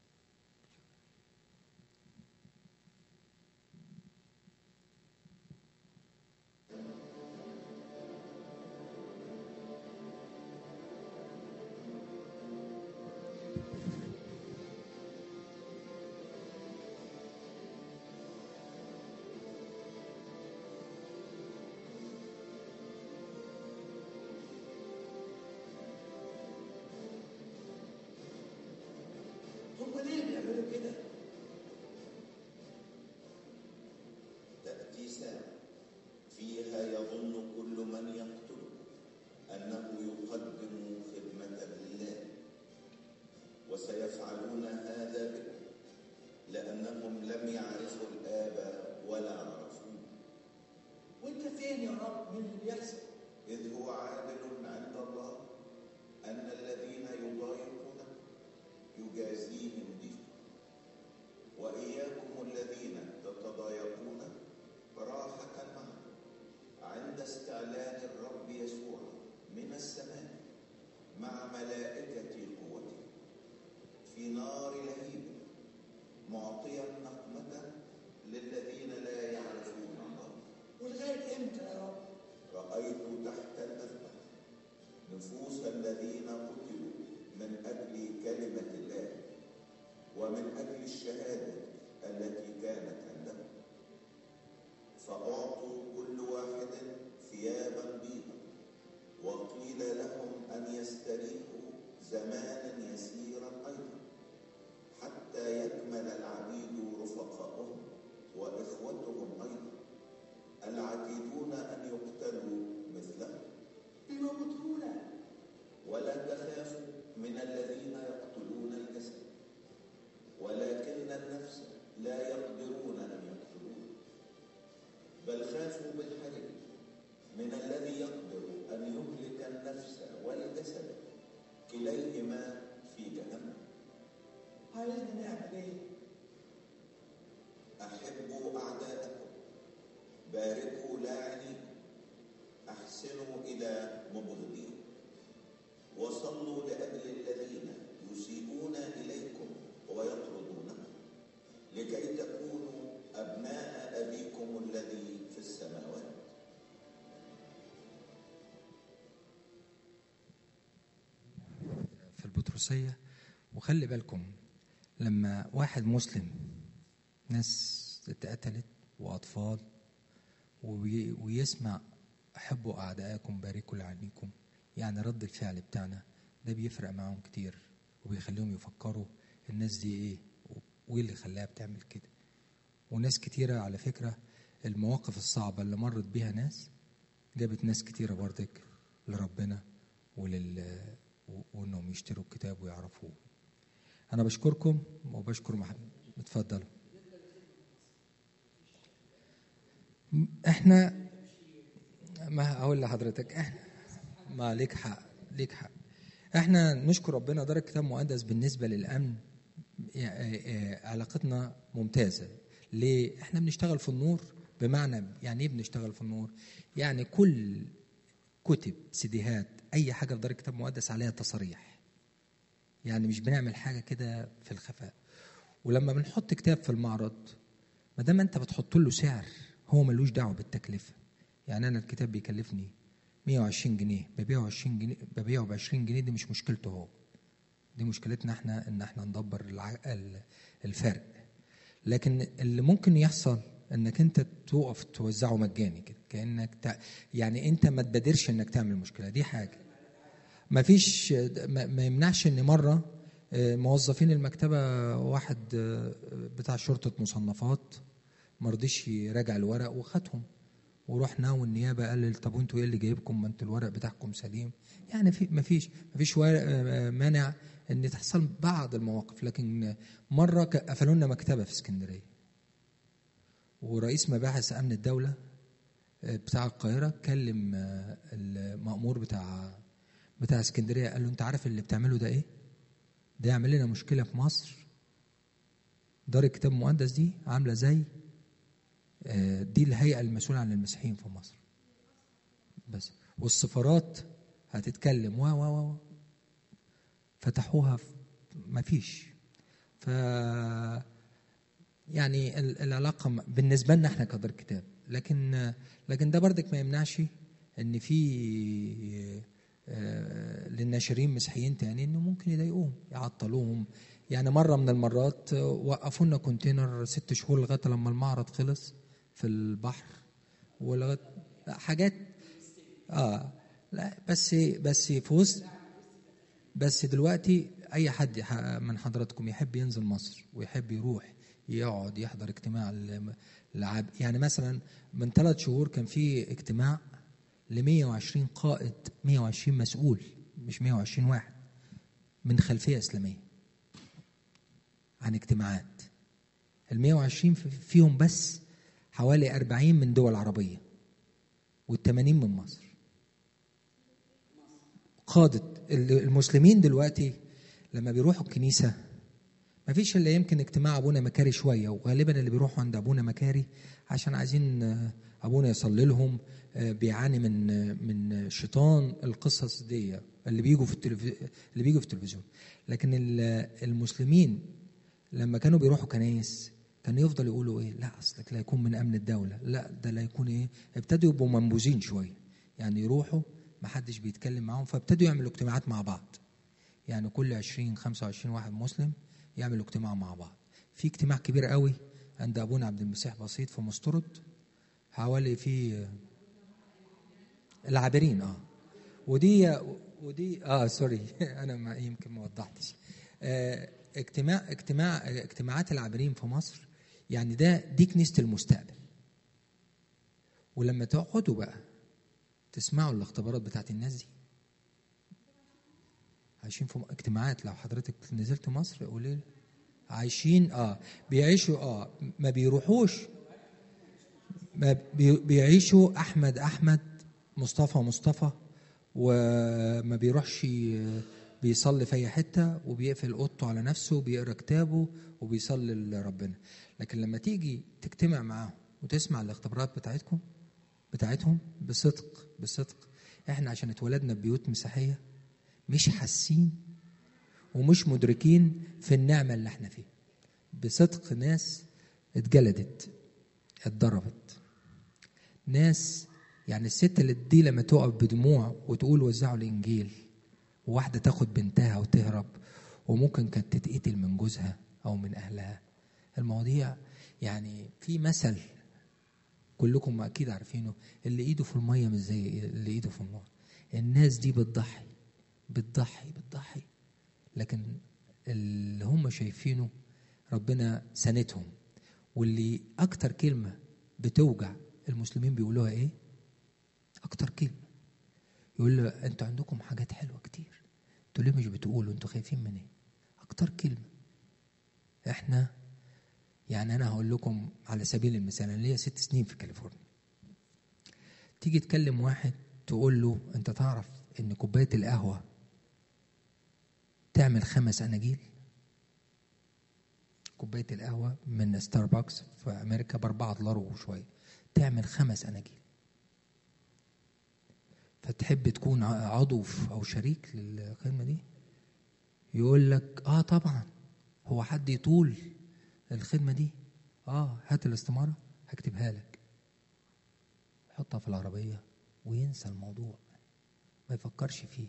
البطرسية. وخلي بالكم لما واحد مسلم، ناس اتقتلت وأطفال، ويسمع حبوا أعداءكم باركوا لعنيكم، يعني رد الفعل بتاعنا ده بيفرق معهم كتير وبيخليهم يفكروا الناس دي ايه وايه اللي خلاها بتعمل كده. وناس كتيرة على فكرة المواقف الصعبة اللي مرت بيها ناس جابت ناس كتيرة برضك لربنا ولل وانهم يشتروا الكتاب ويعرفوه. انا بشكركم وبشكر محمد. اتفضلوا. احنا ما هقول لحضرتك، احنا ما ليك حق ليك حق احنا نشكر ربنا دار الكتاب المقدس بالنسبه للامن علاقتنا ممتازه. ليه؟ احنا بنشتغل في النور. بمعنى يعني ايه بنشتغل في النور؟ يعني كل كتب سيديهات اي حاجه في دار الكتاب المقدس عليها تصاريح، يعني مش بنعمل حاجه كده في الخفاء. ولما بنحط كتاب في المعرض ما دام انت بتحط له سعر هو ملوش دعوه بالتكلفه. يعني انا الكتاب بيكلفني مية وعشرين جنيه ببيعه عشرين جنيه ببيعه ب عشرين جنيه، دي مش مشكلته هو، دي مشكلتنا احنا ان احنا ندبر الفرق. لكن اللي ممكن يحصل انك انت توقف توزعه مجاني كده كانك تع... يعني انت ما تبادرش انك تعمل مشكله. دي حاجه ما فيش ما يمنعش ان مره موظفين المكتبه واحد بتاع شرطه مصنفات ما رضيش يراجع الورق وخدهم ورحنا والنيابه قال طب وانتوا ايه اللي جايبكم؟ ما انتوا الورق بتاعكم سليم. يعني في ما فيش ما فيش مانع ان تحصل بعض المواقف. لكن مره قفلوا لنا مكتبه في اسكندريه ورئيس مباحث امن الدوله بتاع القاهره كلم المأمور بتاع بتاع اسكندريه قال له انت عارف اللي بتعمله ده ايه؟ ده يعمل لنا مشكله في مصر. دار الكتاب المقدس دي عامله زي دي الهيئه المسؤوله عن المسيحيين في مصر بس، والسفارات هتتكلم و و و فتحوها ما فيش. ف يعني العلاقه بالنسبه لنا احنا كدار كتاب، لكن لكن ده بردك ما يمنعش ان في للناشرين مسيحيين تاني انه ممكن يضايقوهم يعطلوهم. يعني مره من المرات وقفوا لنا كونتينر ست شهور لغايه لما المعرض خلص في البحر ولغايه حاجات اه لا بس بس في وسط. بس دلوقتي اي حد من حضراتكم يحب ينزل مصر ويحب يروح يقعد يحضر اجتماع العاب، يعني مثلا من ثلاث شهور كان في اجتماع ل مية وعشرين قائد، مية وعشرين مسؤول، مش مية وعشرين واحد من خلفيه اسلاميه عن اجتماعات. ال مية وعشرين فيهم بس حوالي أربعين من دول عربيه والثمانين من مصر. قادة المسلمين دلوقتي لما بيروحوا الكنيسة ما فيش إلا يمكن اجتماع أبونا مكاري شوية، وغالبا اللي بيروحوا عند أبونا مكاري عشان عايزين أبونا يصلي لهم، بيعاني من من الشيطان، القصص دي اللي بيجوا في التلفزيون اللي بيجوا في التلفزيون. لكن المسلمين لما كانوا بيروحوا كنايس كانوا يفضل يقولوا ايه؟ لا اصلك لا يكون من امن الدولة، لا ده لا يكون ايه. ابتدوا يبقوا منبوذين شوية، يعني يروحوا ما حدش بيتكلم معاهم، فابتدوا يعملوا اجتماعات مع بعض. يعني كل عشرين خمسة وعشرين واحد مسلم يعملوا اجتماع مع بعض. في اجتماع كبير قوي عند ابونا عبد المسيح بسيط في مسترد، حوالي في العابرين اه ودي ودي اه سوري انا ما يمكن ما وضحتش. آه اجتماع اجتماع اجتماعات العابرين في مصر، يعني ده دي كنيسة المستقبل. ولما تقعدوا بقى تسمعوا الاختبارات بتاعت الناس دي عايشين في اجتماعات. لو حضرتك نزلت مصر قولي عايشين اه بيعيشوا اه ما بيروحوش، ما بيعيشوا احمد احمد مصطفى مصطفى، وما بيروحش بيصلي في اي حته وبيقفل اوضته على نفسه وبيقرا كتابه وبيصلي لربنا. لكن لما تيجي تجتمع معاهم وتسمع الاختبارات بتاعتكم بتاعتهم بصدق بصدق، احنا عشان اتولدنا ببيوت مسيحيه مش حاسين ومش مدركين في النعمه اللي احنا فيها. بصدق ناس اتجلدت اتضربت، ناس يعني الست اللي دي لما تقف بدموع وتقول وزعوا الانجيل، وواحده تاخد بنتها وتهرب، وممكن كانت تتقتل من جوزها او من اهلها. المواضيع يعني في مثل كلكم اكيد عارفينه، اللي ايده في الميه مش زي اللي ايده في النار. الناس دي بتضحي بتضحي بتضحي لكن اللي هم شايفينه ربنا ساندهم. واللي اكتر كلمه بتوجع المسلمين بيقولوها ايه؟ اكتر كلمه يقول له انتوا عندكم حاجات حلوه كتير، انتوا ليه مش بتقولوا؟ انتوا خايفين من ايه؟ اكتر كلمه. احنا يعني انا هقول لكم على سبيل المثال، انا ليا ست سنين في كاليفورنيا. تيجي تكلم واحد تقول له انت تعرف ان كوبايه القهوه تعمل خمس اناجيل. كوبايه القهوه من ستاربكس في امريكا باربعة دولار وشويه، تعمل خمس اناجيل. فتحب تكون عضو او شريك للخدمه دي؟ يقول لك اه طبعا. هو حد يطول الخدمه دي؟ اه هات الاستماره هكتبها لك، حطها في العربيه وينسى الموضوع، ما يفكرش فيه.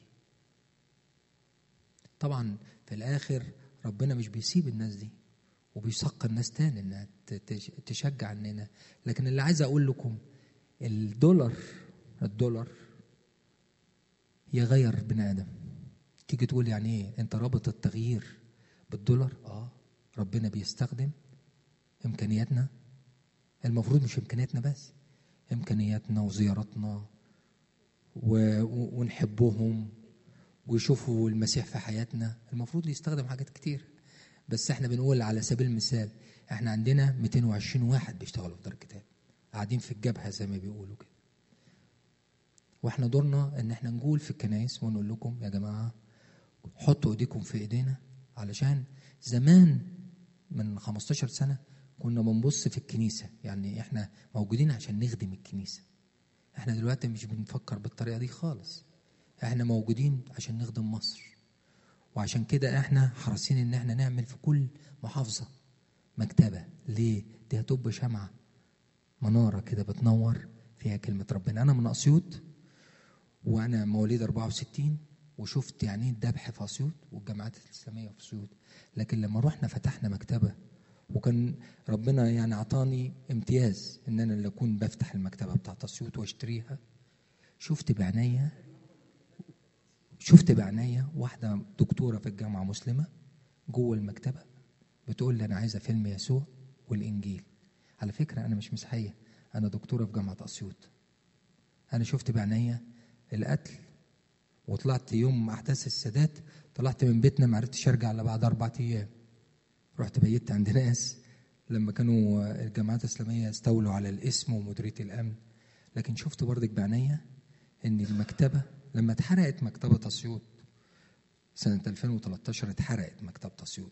طبعا في الاخر ربنا مش بيسيب الناس دي، وبيسق الناس تاني انها تشجع عننا. لكن اللي عايز اقول لكم، الدولار الدولار يغير بني ادم. تيجي تقول يعني ايه انت رابط التغيير بالدولار؟ اه ربنا بيستخدم امكانياتنا، المفروض مش امكانياتنا بس، امكانياتنا وزياراتنا ونحبهم ويشوفوا المسيح في حياتنا. المفروض يستخدم حاجات كتير، بس احنا بنقول على سبيل المثال احنا عندنا مئتين وعشرين واحد بيشتغلوا في دار الكتاب، قاعدين في الجبهة زي ما بيقولوا كده. واحنا دورنا ان احنا نقول في الكنائس ونقول لكم يا جماعة حطوا ايديكم في ايدينا. علشان زمان من خمستاشر سنة كنا بنبص في الكنيسة، يعني احنا موجودين عشان نخدم الكنيسة. احنا دلوقتي مش بنفكر بالطريقة دي خالص، احنا موجودين عشان نخدم مصر. وعشان كده احنا حريصين ان احنا نعمل في كل محافظة مكتبة. ليه؟ دي هتبقى شمعة، منارة كده بتنور فيها كلمة ربنا. انا من اسيوط، وانا مواليد أربعة وستين، وشفت يعني الذبح في اسيوط والجامعات الاسلامية في اسيوط. لكن لما رحنا فتحنا مكتبة، وكان ربنا يعني عطاني امتياز ان انا اللي اكون بفتح المكتبة بتاعت اسيوط واشتريها. شفت بعناية شفت بعناية واحدة دكتورة في الجامعة مسلمة جوه المكتبة بتقول لي أنا عايزة فيلم يسوع والإنجيل. على فكرة أنا مش مسيحية، أنا دكتورة في جامعة أسيوط. أنا شفت بعناية القتل، وطلعت يوم أحداث السادات طلعت من بيتنا ما عرفتش أرجع إلا بعد أربعة أيام. رحت بيت عند ناس لما كانوا الجامعات الإسلامية استولوا على الاسم ومديرية الأمن. لكن شفت برضك بعناية إن المكتبة لما اتحرقت مكتبة أسيوط سنة ألفين وثلاثة عشر، اتحرقت مكتبة أسيوط.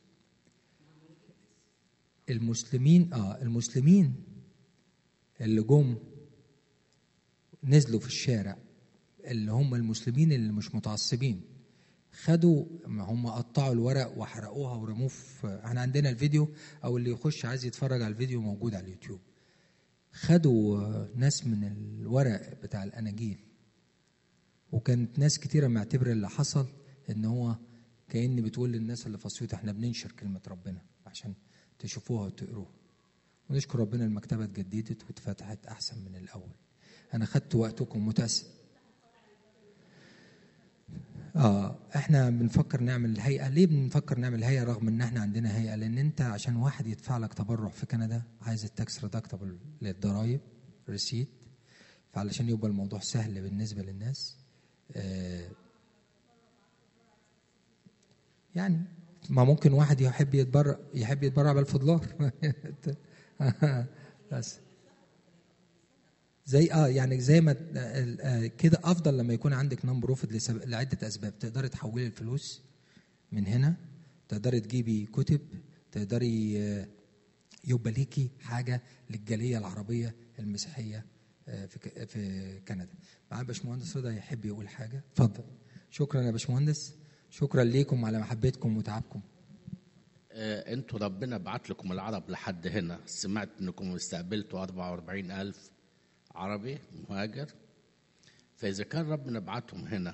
المسلمين اه المسلمين اللي جم نزلوا في الشارع، اللي هم المسلمين اللي مش متعصبين، خدوا، هم قطعوا الورق وحرقوها ورموه في، احنا عندنا الفيديو، او اللي يخش عايز يتفرج على الفيديو موجود على اليوتيوب. خدوا ناس من الورق بتاع الأناجيل، وكانت ناس كتيرة معتبرة اللي حصل ان هو كأن بتقول للناس اللي في اسيوط احنا بننشر كلمة ربنا عشان تشوفوها وتقروها. ونشكر ربنا المكتبة اتجددت واتفتحت احسن من الاول. انا خدت وقتكم متأسف. اه احنا بنفكر نعمل هيئة. ليه بنفكر نعمل هيئة رغم ان احنا عندنا هيئة؟ لان انت عشان واحد يدفع لك تبرع في كندا عايز التاكس ريدكتبل للضرايب ريسيت، فعلشان يبقى الموضوع سهل بالنسبة للناس. آه يعني ما ممكن واحد يحب يتبرع يحب يتبرع بالفضلار بس زي اه يعني زي ما آه كده افضل لما يكون عندك نون بروفيت لعده اسباب. تقدري تحولي الفلوس من هنا، تقدري تجيبي كتب، تقدري آه يبقى ليكي حاجه للجاليه العربيه المسيحيه آه في في كندا. معايا باشمهندس رضا يحب يقول حاجه؟ اتفضل. شكرا يا باشمهندس، شكرا ليكم على محبتكم وتعبكم. آه انتوا ربنا بعت لكم العرب لحد هنا. سمعت انكم استقبلتوا أربعة وأربعين ألف عربي مهاجر، فاذا كان ربنا بعتهم هنا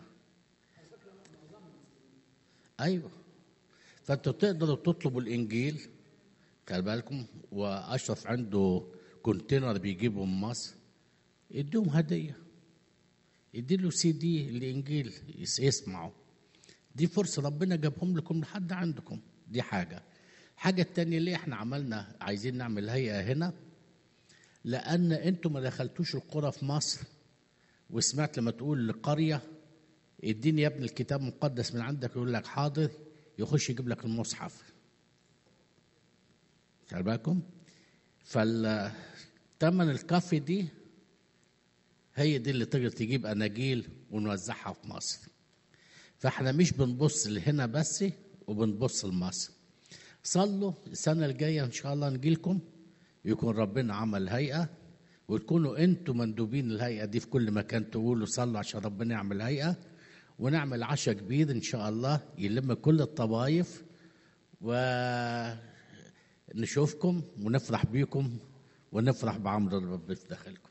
ايوه فانتوا تقدروا تطلبوا الانجيل. خلي بالكم، واشرف عنده كونتينر بيجيبه من مصر، يديهم هديه، يديله سي دي الانجيل يسمعوا. دي فرصة ربنا جابهم لكم لحد عندكم. دي حاجة. حاجة التانية ليه احنا عملنا عايزين نعمل هيئة هنا؟ لأن انتم ما دخلتوش القرى في مصر وسمعت لما تقول لقرية اديني يا ابن الكتاب مقدس من عندك، يقول لك حاضر، يخش يجيب لك المصحف. خلي بالكم، فالتمن الكافي دي هي دي اللي تقدر تجيب أناجيل ونوزعها في مصر. فاحنا مش بنبص لهنا بس وبنبص لمصر. صلوا السنة الجاية إن شاء الله نجيلكم، يكون ربنا عمل هيئة، وتكونوا أنتوا مندوبين الهيئة دي في كل مكان، تقولوا صلوا عشان ربنا يعمل هيئة، ونعمل عشاء كبير إن شاء الله يلم كل الطوائف، ونشوفكم ونفرح بيكم ونفرح بعمر الرب في داخلكم.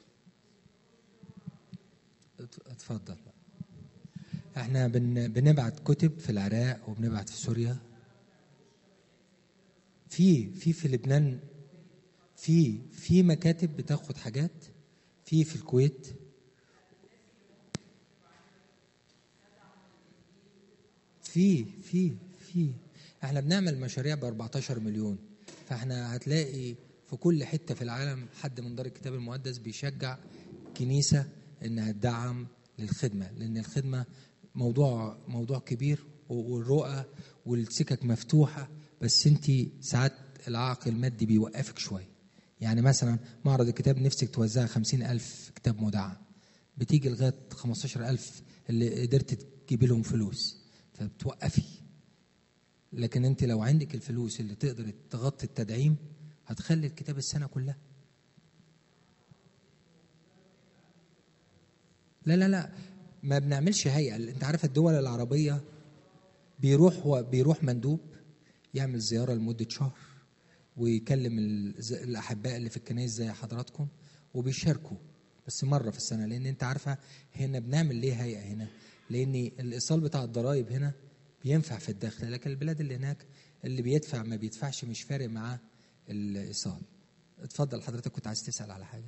اتفضل. احنا بن بنبعت كتب في العراق وبنبعت في سوريا، في في في لبنان، في في مكاتب بتاخد حاجات، في في الكويت، في في في احنا بنعمل مشاريع ب أربعتاشر مليون. فاحنا هتلاقي في كل حته في العالم حد من دار الكتاب المقدس بيشجع كنيسه انها تدعم للخدمه، لان الخدمه موضوع موضوع كبير، والرؤى والسكك مفتوحه، بس انت ساعات العائق المادي بيوقفك شويه. يعني مثلا معرض الكتاب نفسك توزع خمسين ألف كتاب مدعم، بتيجي لغايه خمستاشر ألف اللي قدرت تجيب لهم فلوس، فبتوقفي. لكن انت لو عندك الفلوس اللي تقدر تغطي التدعيم هتخلي الكتاب السنه كلها. لا لا لا ما بنعملش هيئه. انت عارف الدول العربيه بيروح بيروح مندوب يعمل زياره لمده شهر ويكلم الاحباء اللي في الكنائس زي حضراتكم وبيشاركوا، بس مره في السنه. لان انت عارفه هنا بنعمل ليه هيئه هنا، لان الايصال بتاع الضرائب هنا بينفع في الداخل، لكن البلاد اللي هناك اللي بيدفع ما بيدفعش مش فارق معاه الايصال. اتفضل حضرتك، كنت عايز تسال على حاجه.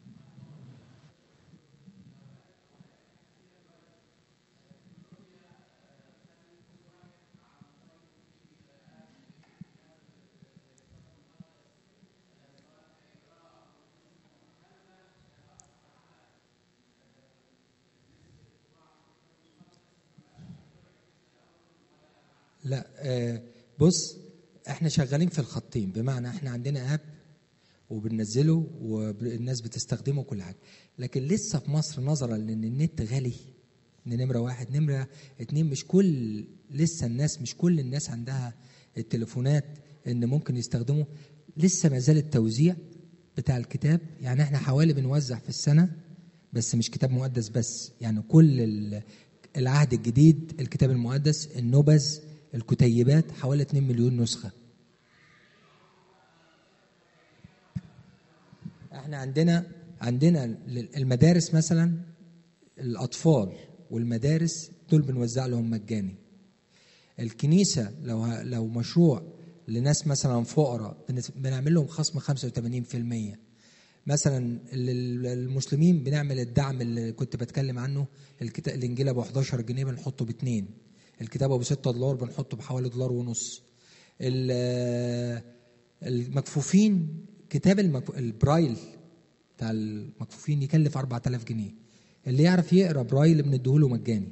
لا آه بص، احنا شغالين في الخطين، بمعنى احنا عندنا اب وبننزله والناس بتستخدمه كل حاجه، لكن لسه في مصر نظرا لان النت غالي، ان نمره واحد، نمره اتنين مش كل لسه الناس مش كل الناس عندها التليفونات ان ممكن يستخدموا. لسه ما زال التوزيع بتاع الكتاب، يعني احنا حوالي بنوزع في السنه، بس مش كتاب مقدس بس، يعني كل العهد الجديد، الكتاب المقدس، النبذ، الكتيبات، حوالي اتنين مليون نسخة. احنا عندنا عندنا المدارس مثلا، الأطفال والمدارس دول بنوزع لهم مجاني. الكنيسة لو لو مشروع لناس مثلا فقراء بنعمل لهم خصم خمسة وثمانين بالمية. مثلا المسلمين بنعمل الدعم اللي كنت بتكلم عنه، الكتاب الإنجيل أبو حداشر جنيه بنحطه باتنين، الكتاب ابو ستة دولار بنحطه بحوالي دولار ونص. المكفوفين كتاب المكف... البرايل بتاع المكفوفين يكلف أربعة آلاف جنيه، اللي يعرف يقرا برايل بنديهوله مجاني.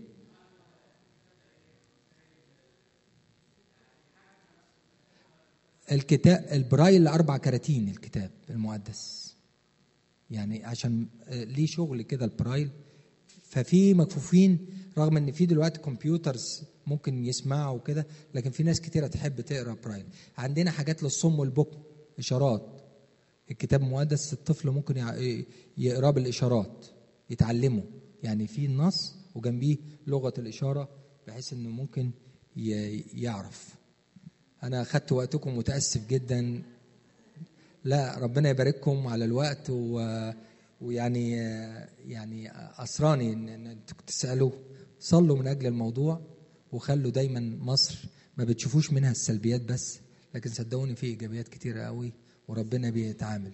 الكتاب البرايل اربع كراتين الكتاب المقدس، يعني عشان ليه شغل كده البرايل. ففي مكفوفين رغم ان في دلوقتي كمبيوترز ممكن يسمعوا كده، لكن في ناس كتيره تحب تقرا برايل. عندنا حاجات للصم والبكم، اشارات، الكتاب المقدس الطفل ممكن يقراه بالاشارات يتعلمه، يعني في النص وجنبيه لغه الاشاره بحيث انه ممكن يعرف. انا اخدت وقتكم، متاسف جدا. لا ربنا يبارككم على الوقت، و ويعني يعني أسراني إن أنتوا تسألوا. صلوا من أجل الموضوع، وخلوا دايما مصر ما بتشوفوش منها السلبيات بس، لكن صدقوني في إيجابيات كتيرة قوي وربنا بيتعامل.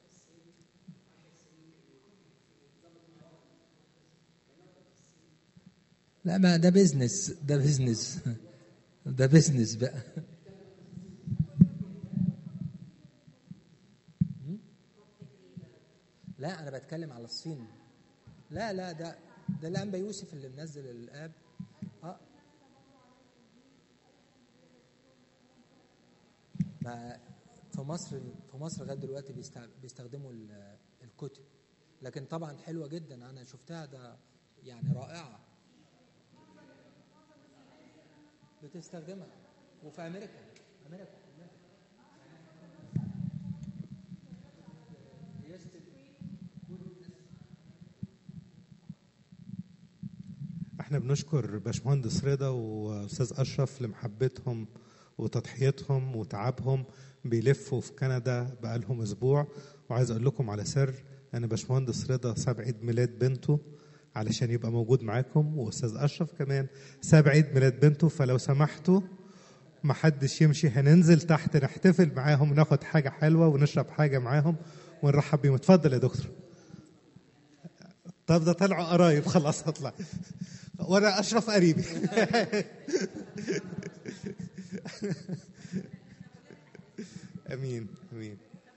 لا ما ده بيزنس، ده بيزنس ده بيزنس بقى. لا أنا بتكلم على الصين. لا لا ده ده الأنبا يوسف اللي منزل الآب. اه ما في مصر في مصر لغايه دلوقتي بيستخدموا الكتب، لكن طبعا حلوه جدا، انا شفتها، ده يعني رائعه بتستخدمها. وفي امريكا امريكا احنا بنشكر باشمهندس رضا واستاذ اشرف لمحبتهم وتضحيتهم وتعبهم، بيلفوا في كندا بقالهم اسبوع. وعايز اقول لكم على سر، انا باشمهندس رضا ساب عيد ميلاد بنته علشان يبقى موجود معاكم، واستاذ اشرف كمان ساب عيد ميلاد بنته، فلو سمحتوا ما حدش يمشي، هننزل تحت نحتفل معاهم وناخد حاجه حلوه ونشرب حاجه معاهم ونرحب بيهم. اتفضل يا دكتور. طب ده طلعوا قرايب، خلاص هطلع وانا اشرف قريبي. امين امين.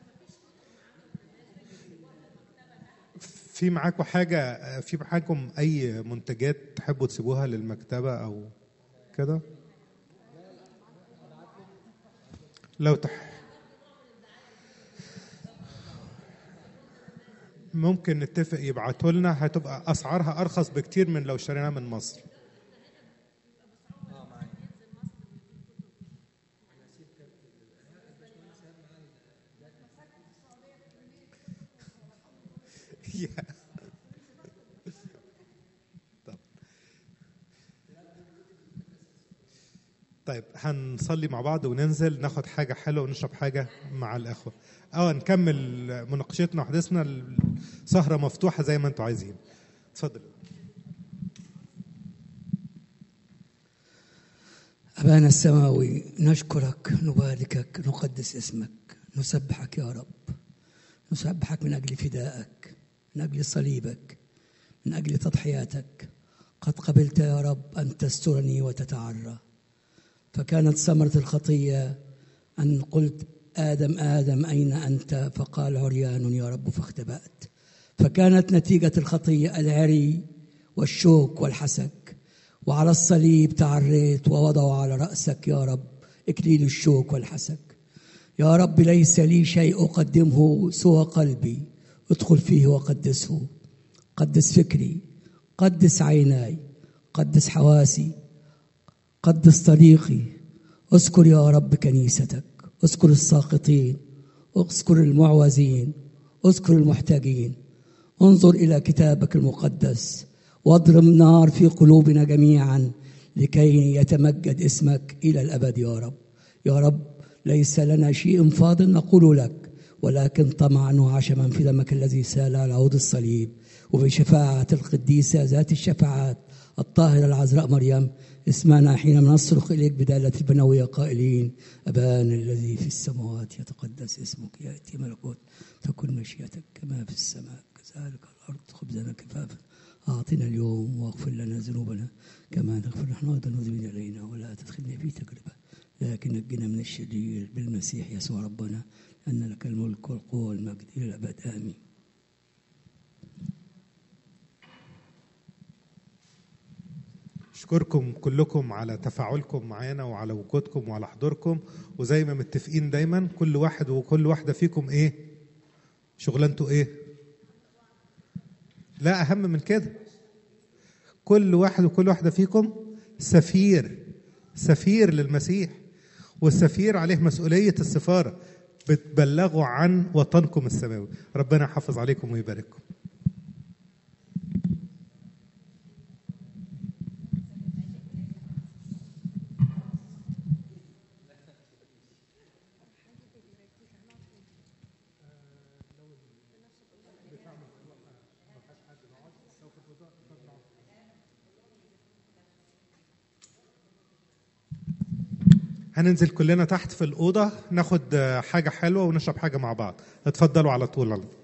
في معاكم حاجه، في معاكم اي منتجات تحبوا تسيبوها للمكتبه او كده؟ لو تح ممكن نتفق يبعتوا لنا، هتبقى اسعارها ارخص بكتير من لو اشتريناها من مصر. طب. طيب هنصلي مع بعض وننزل ناخد حاجة حلوة ونشرب حاجة مع الأخوة. اه نكمل مناقشتنا وحديثنا، السهرة مفتوحة زي ما انتوا عايزين. اتفضل. أبانا السماوي، نشكرك، نباركك، نقدس اسمك، نسبحك يا رب. نسبحك من أجل فدائك، من أجل صليبك، من أجل تضحياتك. قد قبلت يا رب أن تسترني وتتعرى، فكانت ثمرة الخطية أن قلت آدم آدم أين أنت؟ فقال عريان يا رب فاختبأت. فكانت نتيجة الخطية العري والشوك والحسك، وعلى الصليب تعريت ووضعوا على رأسك يا رب إكليل الشوك والحسك. يا رب ليس لي شيء أقدمه سوى قلبي، ادخل فيه وقدسه. قدس فكري، قدس عيناي، قدس حواسي، قدس طريقي. اذكر يا رب كنيستك، اذكر الساقطين، اذكر المعوزين، اذكر المحتاجين. انظر إلى كتابك المقدس واضرب نار في قلوبنا جميعا لكي يتمجد اسمك إلى الأبد يا رب. يا رب ليس لنا شيء فاضل نقول لك، ولكن طمعا وعشما في دمك الذي سال على عود الصليب، وبشفاعة القديسة ذات الشفاعات الطاهرة العذراء مريم. اسمعنا حينما نصرخ إليك بدالة البنوية قائلين: أبانا الذي في السماوات يتقدس اسمك، يأتي ملكوت، تكن مشيئتك كما في السماء كذلك الأرض. خبزنا كفافا أعطنا اليوم، واغفر لنا ذنوبنا كما نغفر نحن أيضا المذنبين إلينا، ولا تدخلنا في تجربة لكن نجنا من الشرير بالمسيح يسوع ربنا، أن لك الملك والقوة والمجد إلى الأبد آمين. أشكركم كلكم على تفاعلكم معانا وعلى وجودكم وعلى حضوركم، وزي ما متفقين دايما كل واحد وكل واحدة فيكم إيه شغلانته إيه؟ لا أهم من كده، كل واحد وكل واحدة فيكم سفير، سفير للمسيح، والسفير عليه مسؤولية السفارة، بتبلغوا عن وطنكم السماوي. ربنا يحافظ عليكم ويبارككم. هننزل كلنا تحت في الأوضة ناخد حاجة حلوة ونشرب حاجة مع بعض. اتفضلوا على طول. الله